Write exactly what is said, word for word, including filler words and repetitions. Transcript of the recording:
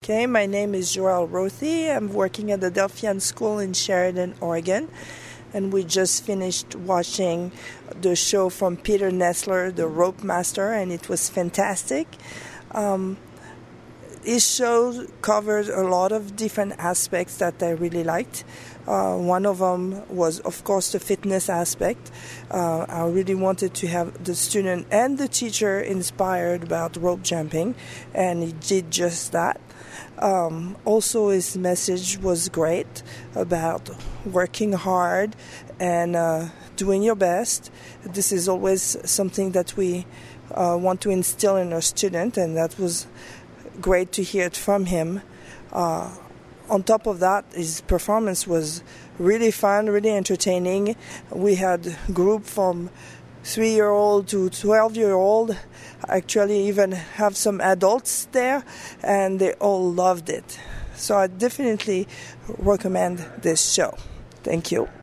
Okay, my name is Joelle Rothy. I'm working at the Delphian School in Sheridan, Oregon. And we just finished watching the show from Peter Nessler, The Rope Master, and it was fantastic. Um, his show covered a lot of different aspects that I really liked. Uh, one of them was, of course, the fitness aspect. Uh, I really wanted to have the student and the teacher inspired about rope jumping, and he did just that. Um, also, his message was great about working hard and uh, doing your best. This is always something that we uh, want to instill in our student, and that was great to hear it from him. Uh, on top of that, his performance was really fun, really entertaining. We had a group from three-year-old to twelve-year-old, actually even have some adults there, and they all loved it. So I definitely recommend this show. Thank you.